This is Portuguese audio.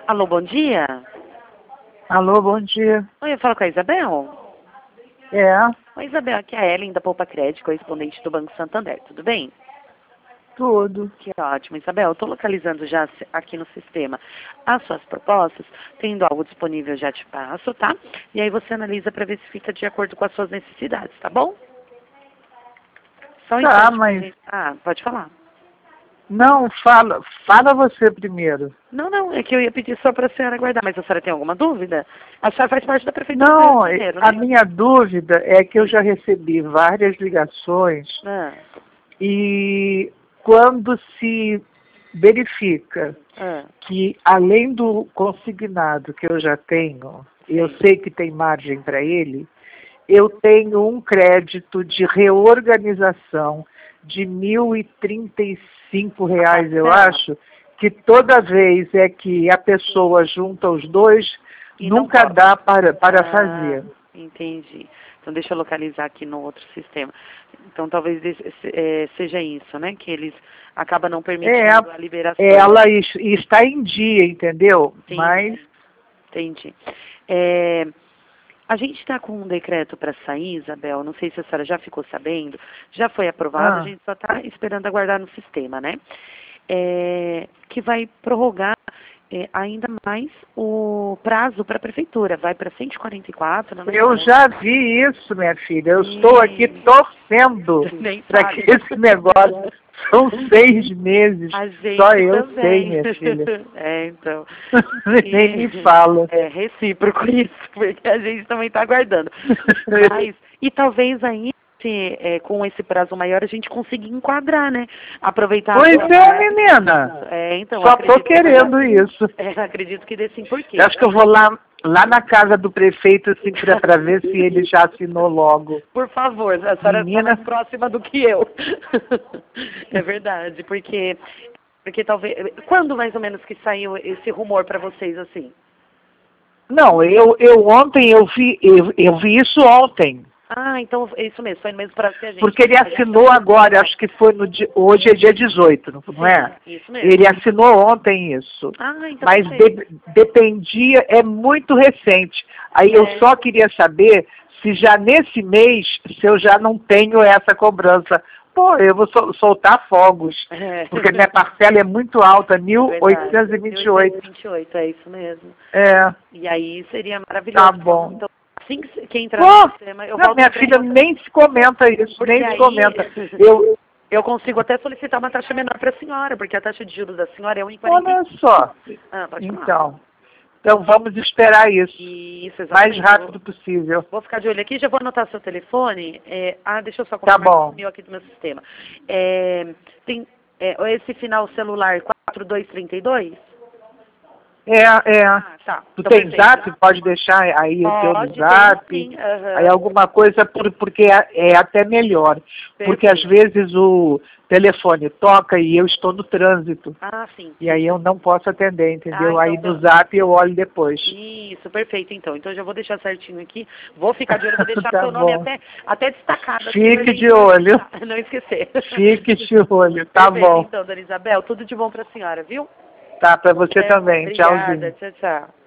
Alô, bom dia. Alô, bom dia. Oi, eu falo com a Isabel. É, Oi, Isabel, aqui é a Ellen da Poupa Crédito, correspondente do Banco Santander, tudo bem? tudo. Que ótimo, Isabel. Eu estou localizando já aqui no sistema as suas propostas, tendo algo disponível já te passo, tá? E aí você analisa para ver se fica de acordo com as suas necessidades, tá bom? Só um Tá, instante pra mas... gente... Ah, pode falar. Não, fala você primeiro. Não, é que eu ia pedir só para a senhora aguardar, mas a senhora tem alguma dúvida? A senhora faz parte da Prefeitura do Rio Não, de Janeiro, a né? minha dúvida é que eu já recebi várias ligações Ah, e quando se verifica ah, que, além do consignado que eu já tenho, eu sim. sei que tem margem para ele, eu tenho um crédito de reorganização de R$ 1.035, eu Parcela? acho, que toda vez é que a pessoa junta os dois, E não nunca pode. dá para Ah, fazer. entendi. Então deixa eu localizar aqui no outro sistema. Então talvez seja isso, né? Que eles acabam não É, permitindo a liberação. ela está em dia, entendeu? Sim, Mas, entendi. É, a gente está com um decreto para sair, Isabel, não sei se a senhora já ficou sabendo, já foi aprovado, a ah, gente só está esperando aguardar no sistema, né? Que vai prorrogar ainda mais o prazo para a prefeitura, vai para 144, não é? eu já vi isso, minha filha. Eu estou aqui E torcendo nem para sabe. que esse negócio... São 6 meses. A Só gente eu sei, também. minha filha. Então. Nem me fala. É recíproco isso, porque a gente também está aguardando. Mas, e talvez aí, com esse prazo maior, a gente consiga enquadrar, né? Aproveitar Pois agora. é, menina. Então, Só tô acredito que querendo isso. acredito que dê sim, por Eu quê? acho que eu vou lá na casa do prefeito assim, para ver se ele já assinou logo. Por favor, a senhora está mais Menina, próxima do que eu. É verdade, porque talvez... Quando mais ou menos que saiu esse rumor para vocês assim? não, eu ontem eu vi isso ontem. Ah, então é isso mesmo, foi no mesmo prazo que a gente. Porque ele A gente assinou também... agora, acho que foi no dia, hoje é dia 18, não é? Sim, isso mesmo. Ele assinou ontem isso. Ah, então Mas perfeito. dependia, é muito recente. Aí eu É. só queria saber se já nesse mês, se eu já não tenho essa cobrança. Pô, eu vou soltar fogos, porque minha parcela é muito alta, Verdade. 1.828. 1828, é isso mesmo. É, E aí seria tá maravilhoso. bom. Então, assim que entrar no Pô, sistema, eu não, volto a minha entrar em filha contato. nem se comenta isso, Porque nem se aí comenta. Eu, eu consigo até solicitar uma taxa menor para a senhora, porque a taxa de juros da senhora é 1,40. olha só. Ah, pode falar. Então vamos esperar isso. Isso, O mais exatamente. rápido possível. Vou ficar de olho aqui, já vou anotar seu telefone. Deixa eu só Tá confirmar que bom. sumiu aqui do meu sistema. Tem esse final celular 4232? É. Tá. Tu Então, tem perfeito. zap? Pode deixar aí o teu no Pode, tenho zap. sim. Aí Aham. alguma coisa, porque é até melhor. Porque às Perfeito. vezes o telefone toca e eu estou no trânsito. Ah, sim. E aí eu não posso atender, entendeu? Então, Aí no zap eu olho depois. isso, perfeito, então. Então, eu já vou deixar certinho aqui. Vou ficar de olho, vou deixar Tá seu nome bom. até destacado aqui pra Fique gente de olho. não esquecer. Fique de olho. Tá Perfeito, bom. então, dona Isabel. Tudo de bom pra senhora, viu? Tá, pra você Até mais. também. Obrigada. Tchauzinho. Tchau, tchau.